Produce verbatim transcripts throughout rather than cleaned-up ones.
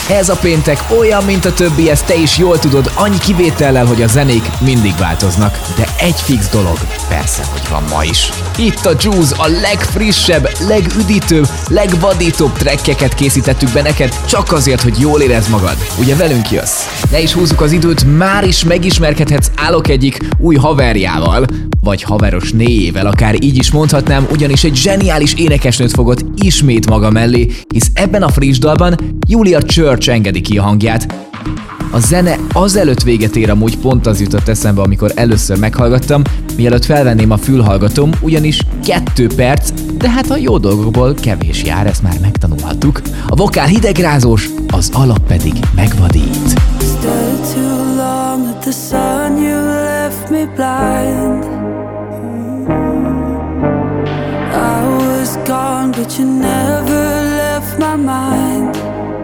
Ez a péntek olyan, mint a többi, ezt te is jól tudod, annyi kivétellel, hogy a zenék mindig változnak. De egy fix dolog, persze, hogy van ma is. Itt a Juice, a legfrissebb, legüdítőbb, legvadítóbb trekkeket készítettük be neked, csak azért, hogy jól érezd magad. Ugye velünk jössz? Ne is húzzuk az időt, már is megismerkedhetsz Alok egyik új haverjával, vagy haveros néjével, akár így is mondhatnám, ugyanis egy zseniális énekesnőt fogott ismét maga mellé, hisz ebben a friss dalban Julia Church engedi ki a hangját. A zene azelőtt véget ér, amúgy pont az jutott eszembe, amikor először meghallgattam, mielőtt felvenném a fülhallgatóm, ugyanis kettő perc, de hát a jó dolgokból kevés jár, ezt már megtanulhattuk. A vokál hidegrázós, az alap pedig megvadít. But you never left my mind.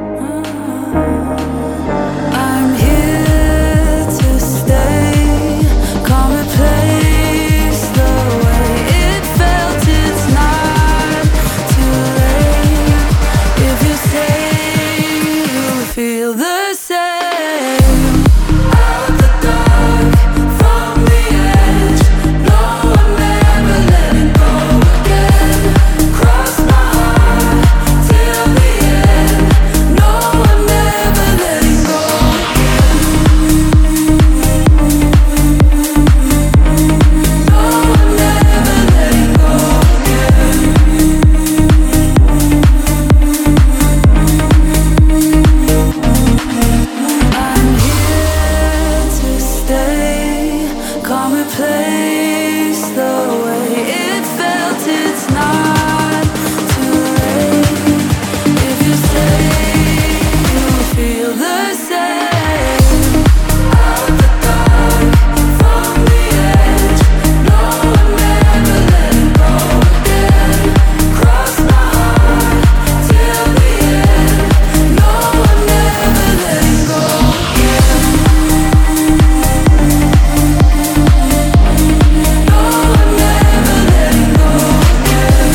I'm here to stay. Come replace the way it felt. It's not too late. If you say you feel the same. Out the dark, from the edge. No, I'm never letting go again. Cross my heart till the end. No, I'm never letting go again. No, I'm never letting go I'm here to stay. Come replace the way it felt. It's not too late. If you say you feel the same. Out the dark, from the edge. No, I'm never letting go again. Cross my heart till the end. No, I'm never letting go again. No, I'm never letting go again.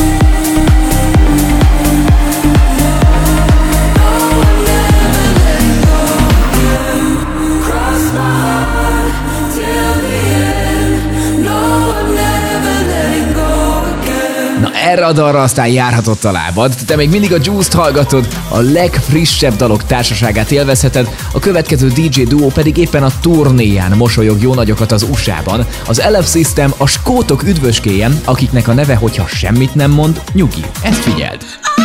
No, I'm never letting go again. Cross my heart till the end. No, I'm never letting go again. Na erre a dalra aztán járhatott a lábad, te még mindig a Juice-t hallgatod, a legfrissebb dalok társaságát élvezheted, a következő dé dzsé duó pedig éppen a turnéján mosolyog jó nagyokat az u es á-ban. Az el ef System, a skótok üdvöskéjen, akiknek a neve, hogyha semmit nem mond, nyugi. Ezt figyeld!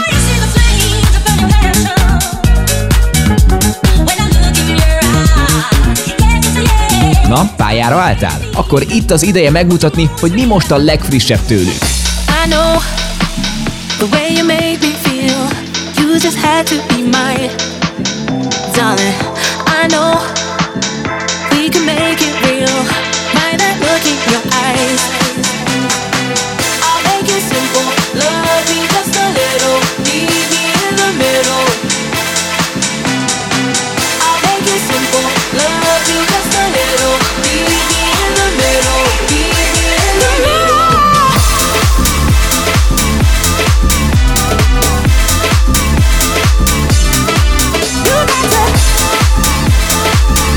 Na, pályára álltál? Akkor itt az ideje megmutatni, hogy mi most a legfrissebb tőlük. I know the way you made me feel. You just had to be mine, darling. I know we can make it real. By that look in your eyes, I'll make it simple. Love me just a little. Meet me in the middle. I'll make it simple. Love you just a little. Meet me in the middle. Meet me in the middle. You got to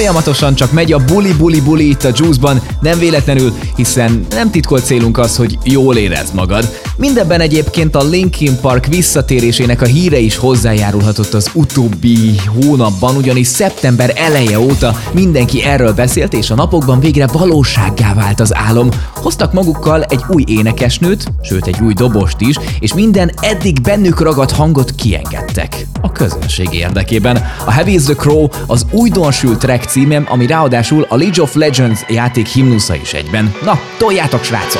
folyamatosan csak megy a buli buli buli itt a Juice-ban, nem véletlenül, hiszen nem titkolt célunk az, hogy jól érezd magad. Mindebben egyébként a Linkin Park visszatérésének a híre is hozzájárulhatott az utóbbi hónapban, ugyanis szeptember eleje óta mindenki erről beszélt, és a napokban végre valósággá vált az álom. Hoztak magukkal egy új énekesnőt, sőt egy új dobost is, és minden eddig bennük ragadt hangot kiengedtek. A közönség érdekében. A Heavy is the Crow az újdonsült track címem, ami ráadásul a League of Legends játék himnusza is egyben. Na, toljátok, srácok!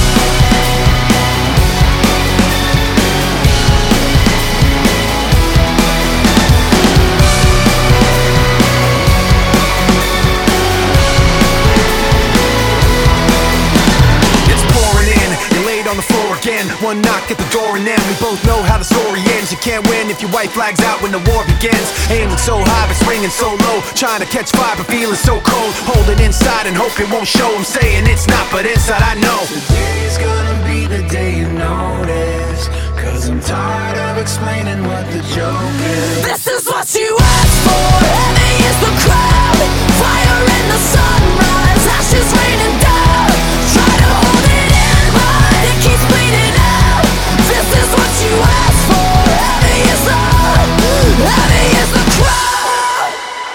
One knock at the door and then we both know how the story ends. You can't win if your white flag's out when the war begins. Aiming so high but swinging so low, trying to catch fire but feeling so cold. Hold it inside and hope it won't show. I'm saying it's not, but inside I know today's gonna be the day you notice. Cause I'm tired of explaining what the joke is. This is what you asked for. Heavy is the crowd. Fire in the sunrise. Ashes raining down. Try to hold it in, but it keeps bleeding out. This is what you asked for. Heavy is the, heavy is the crowd.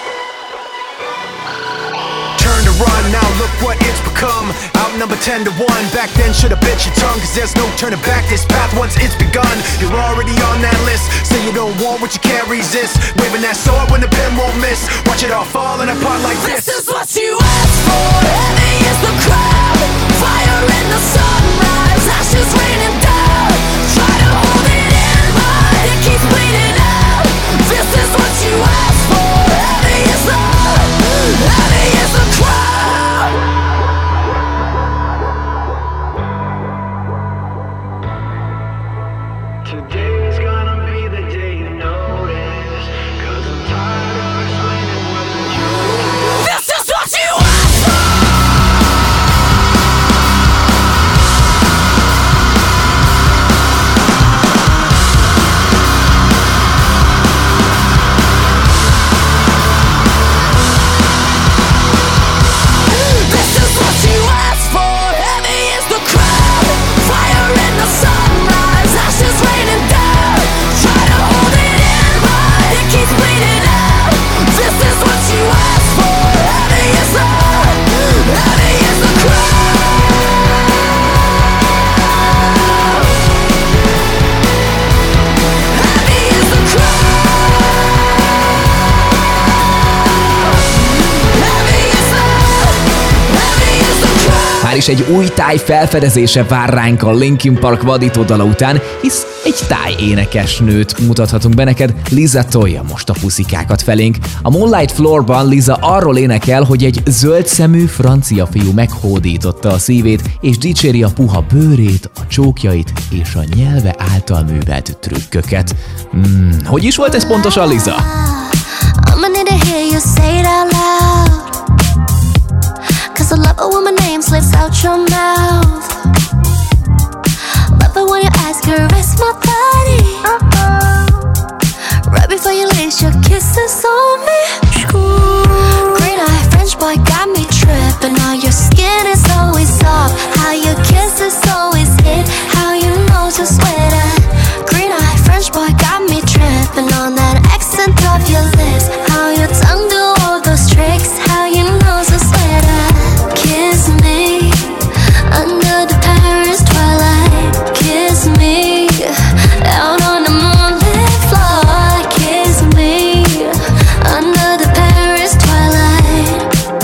Turn to run, now look what it's become. Outnumber ten to one. Back then should've bit your tongue. Cause there's no turning back. This path once it's begun. You're already on that list. Say you don't want what you can't resist. Waving that sword when the pen won't miss. Watch it all falling apart like this. This is what you asked for. Heavy is the crowd. Fire in the sunrise. Ashes raining down. Try to hold it in, but it keeps bleeding out. This is what you asked for. Heavy is the, heavy is the crowd. Today's gonna be the day you notice. Cause I'm tired of explaining what the joke is. This is what you asked for. This is what you asked for. Heavy is the crowd. Fire in the sunrise. Ashes raining down. Try to hold it in, but it keeps bleeding out. This is what you asked for. Heavy is the, heavy is the crowd. Heavy is the crowd. Heavy is the, heavy is the crowd. Már is egy új táj felfedezése vár ránk a Linkin Park vadító dala után, hisz egy táj énekesnőt mutathatunk be neked. Lisa tolja most a puszikákat felénk. A Moonlight Floorban Lisa arról énekel, hogy egy zöldszemű francia fiú meghódította a szívét, és dicséri a puha bőrét, a csókjait és a nyelve által művelt trükköket. Hmm, hogy is volt ez pontosan, Lisa? I'ma need to hear you say it out loud. Cause I love it when my name slips out your mouth. Love it when you ask her, rest my body. Uh-oh. Right before you lace your kisses on me. Green eye French boy got me tripping. All your skin is always soft. How your kisses always hit. How you know to sweat at. Green eye French boy got me tripping on that accent of your lips. How your tongue do all those tricks. How you know to sweat at. Kiss me under the Paris twilight. Kiss me out on the moonlit floor. Kiss me under the Paris twilight.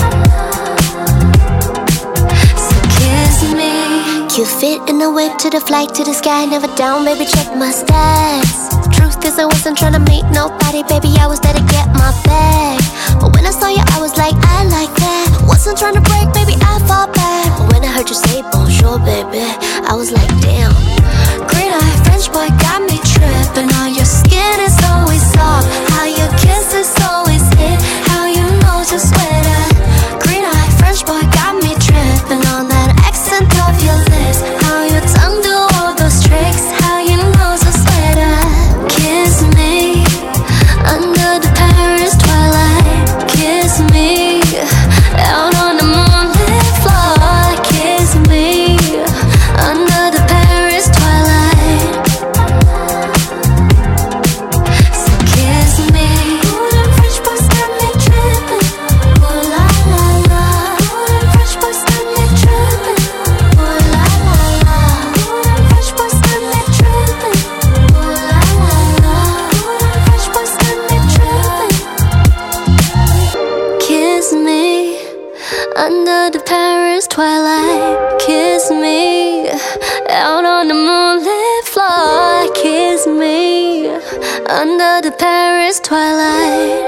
So kiss me. Cute fit in the whip to the flight to the sky. Never down, baby, check my stats. Truth is I wasn't tryna meet nobody, baby, I was there to get my bag. But when I saw you, I was like, I like that. Wasn't tryna break, baby, I fall back. But when I heard you say bonjour, baby, I was like, damn. Green eye French boy got me tripping. All your skin is always soft. How your kisses always hit. How you know to sweat at. Green eye French boy got me tripping on that accent of your lips. How your tongue do all those tricks. How you know to sweat at. Kiss me under the Paris twilight. Kiss me under the Paris twilight.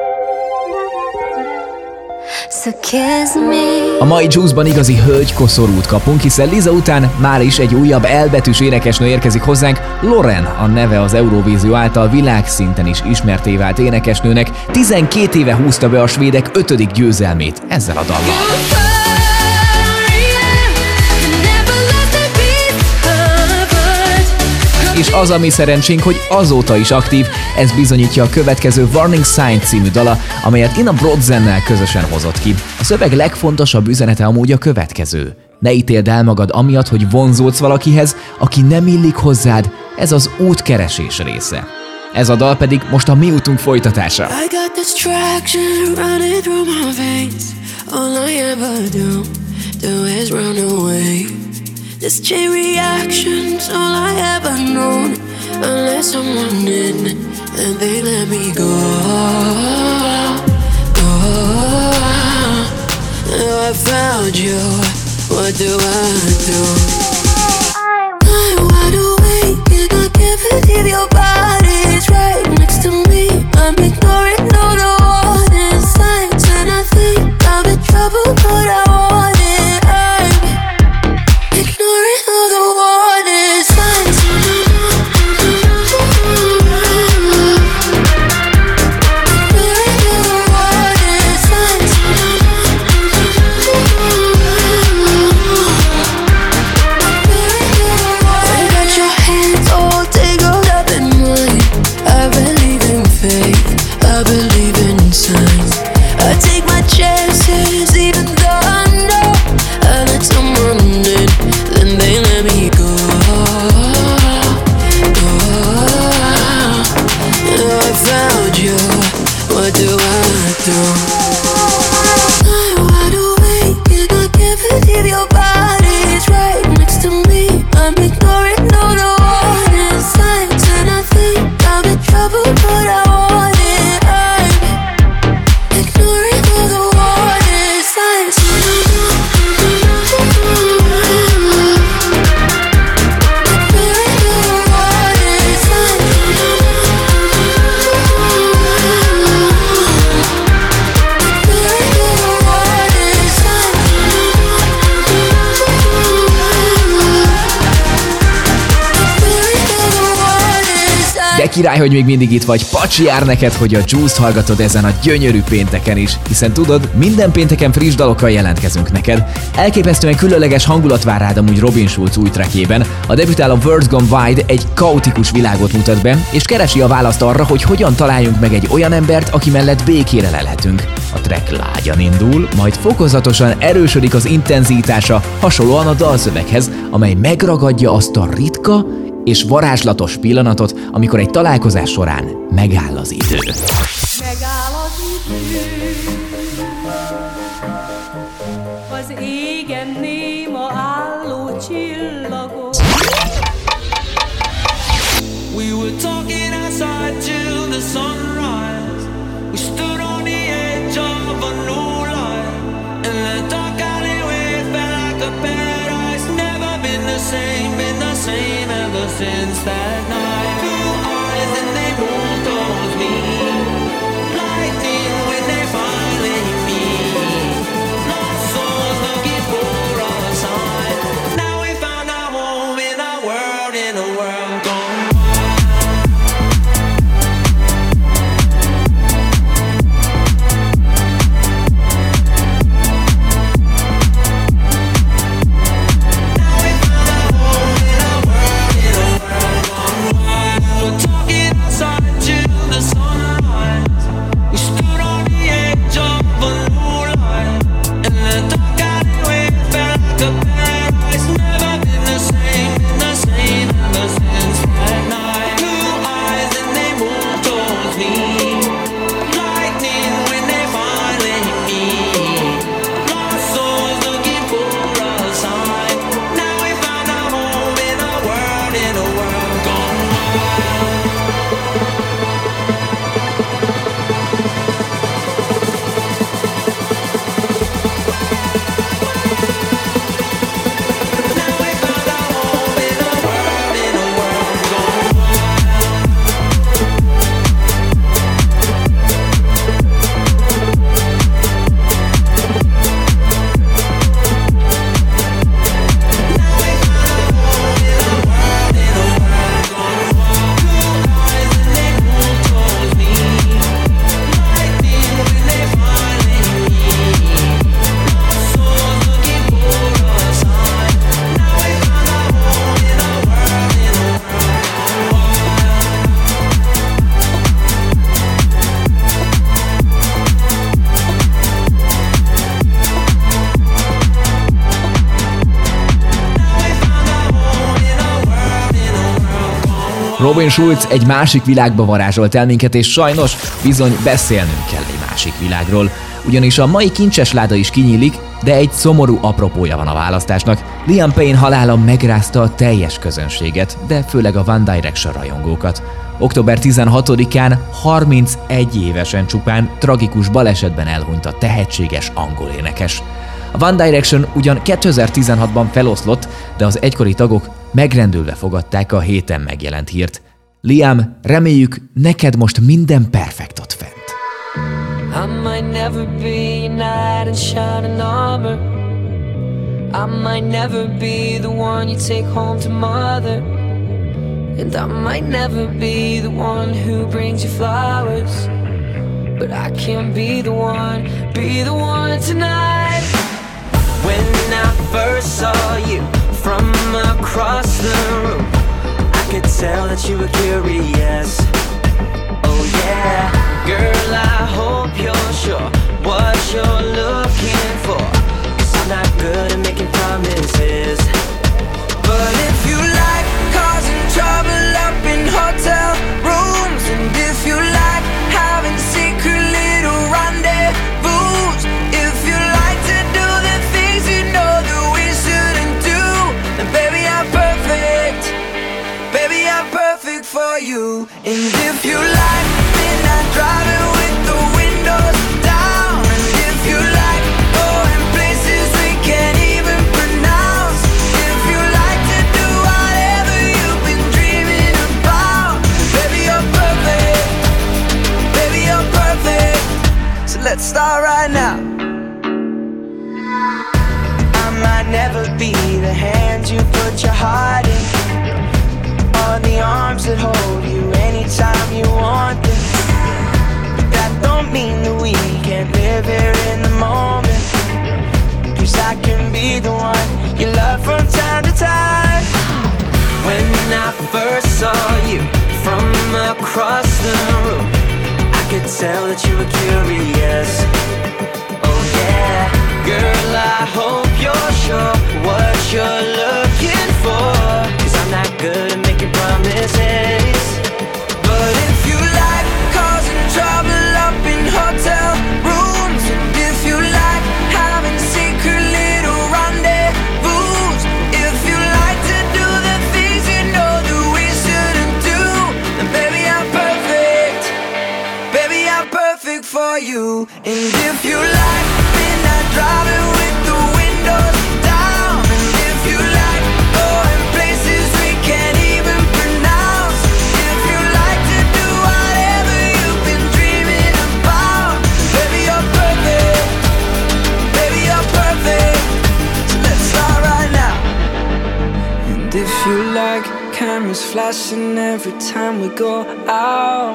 So kiss me. A mai Juice-ban igazi hölgykoszorút kapunk, hiszen Liza után már is egy újabb elbetűs énekesnő érkezik hozzánk. Loren a neve az Eurovízió által világszinten is ismertté vált énekesnőnek. tizenkét éve húzta be a svédek ötödik győzelmét ezzel a dallal. És az, ami szerencsénk, hogy azóta is aktív, ez bizonyítja a következő Warning Sign című dala, amelyet Ina Brodzennel közösen hozott ki. A szöveg legfontosabb üzenete amúgy a következő. Ne ítéld el magad amiatt, hogy vonzódsz valakihez, aki nem illik hozzád, ez az útkeresés része. Ez a dal pedig most a mi útunk folytatása. I got this traction running through my veins. All I ever do, do is run away. This chain reaction's all I ever known. Unless someone in and they let me go, go. Now I found you, what do I do? I'm wide awake and I can't believe your body's right next to me. I'm ignoring all the warning signs and I think I'm in trouble, but I want it. I'm ignoring all the warning signs. De király, hogy még mindig itt vagy. Pacsi jár neked, hogy a Juice-t hallgatod ezen a gyönyörű pénteken is. Hiszen tudod, minden pénteken friss dalokkal jelentkezünk neked. Elképesztően különleges hangulat vár rád amúgy Robin Schulz új trackjében. A debütáló Words Gone Wide egy kaotikus világot mutat be, és keresi a választ arra, hogy hogyan találjunk meg egy olyan embert, aki mellett békére lelhetünk. A track lágyan indul, majd fokozatosan erősödik az intenzitása, hasonlóan a dalszöveghez, amely megragadja azt a ritka és varázslatos pillanatot, amikor egy találkozás során megáll az idő. Megáll az idő, az égen néma álló csillagok. We were talking outside till the sunrise. We stood on the edge of a new life, and the dark alleyway felt like a paradise. Never been the same, been the same ever since that night. Two eyes and they moved towards me, lightning when they finally meet. Lost souls looking for a sign. Now we found our home in a world, in a world gone wild. Now we found our home in a world, in a world gone wild. We're talking outside till the sunrise. We stood on the edge of a new life, and the dark alleyway felt like a paradise. Never been the same, been the same ever since that night. Two eyes and they moved towards me, lightning when they finally meet. Lost souls looking for a sign. Now we found our home in a world, in a world gone wild. Now we found our home in a world, in a world gone wild. Robin Schulz egy másik világba varázsolt el minket, és sajnos bizony beszélnünk kell egy másik világról. Ugyanis a mai kincses láda is kinyílik, de egy szomorú apropója van a választásnak. Liam Payne halála megrázta a teljes közönséget, de főleg a One Direction rajongókat. október tizenhatodikán harmincegy évesen csupán tragikus balesetben elhunyt a tehetséges angol énekes. A One Direction ugyan kétezer-tizenhatban feloszlott, de az egykori tagok megrendülve fogadták a héten megjelent hírt. Liam, reméljük, neked most minden perfekt ott fent. I might never be a knight in shining armor. I might never be the one you take home to mother. And I might never be the one who brings you flowers. But I can be the one, be the one tonight. When I first saw you from across the room, I could tell that you were curious. Oh yeah, girl, I hope you're sure what you're looking for, 'cause I'm not good at making promises. But if you like causing trouble up in hotel rooms, and if you like having secret little rendezvous, if you like to do the things you know that we shouldn't do, then baby I'm perfect, baby I'm perfect for you. And if you like midnight driving with the windows down, and if you like going places we can't even pronounce, if you like to do whatever you've been dreaming about, baby you're perfect, baby you're perfect. So let's start right now. I might never be the hand you put your heart in, or the arms that hold you anytime you want them. But that don't mean that we can't live here in the moment, 'cause I can be the one you love from time to time. When I first saw you from across the room, I could tell that you were curious. Oh yeah, girl, I hope you're sure what you're looking for, 'cause I'm not good at making promises. But if you like causing trouble up in hotel rooms, and if you like having secret little rendezvous, if you like to do the things you know that we shouldn't do, then baby I'm perfect, baby I'm perfect for you. And if you like midnight driving with the windows down, and if you like going places we can't even pronounce, if you like to do whatever you've been dreaming about, baby you're perfect, baby you're perfect. So let's start right now. And if you like cameras flashing every time we go out,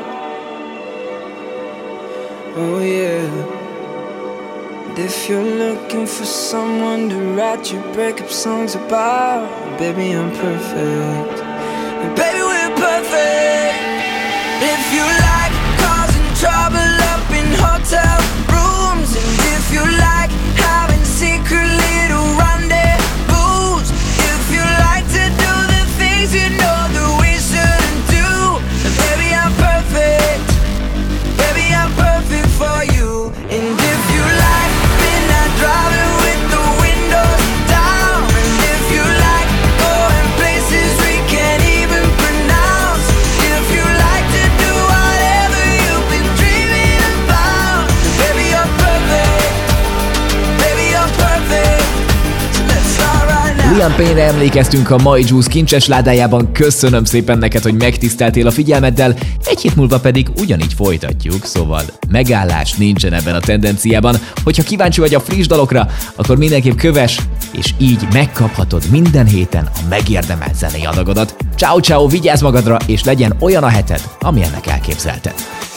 oh yeah. And if you're looking for someone to write your breakup songs about, baby I'm perfect, and baby we're perfect. If you like causing trouble up in hotel rooms, and if you like having secret little rendezvous, if you like to do the things you know that we shouldn't do, then baby I'm perfect, baby I'm perfect for you. And if you like midnight driving with the windows down, and if you like going places we can't even pronounce, if you like to do whatever you've been dreaming about, baby you're perfect, baby you're perfect. So let's start right now. Liam Payne-re emlékeztünk a mai Juice kincses ládájában. Köszönöm szépen neked, hogy megtiszteltél a figyelmeddel. Egy hét múlva pedig ugyanígy folytatjuk, szóval megállás nincsen ebben a tendenciában. Hogyha kíváncsi vagy a friss dalokra, akkor mindenképp kövess, és így megkaphatod minden héten a megérdemelt zenei adagodat. Ciao ciao, vigyázz magadra, és legyen olyan a heted, ami ennek elképzelted.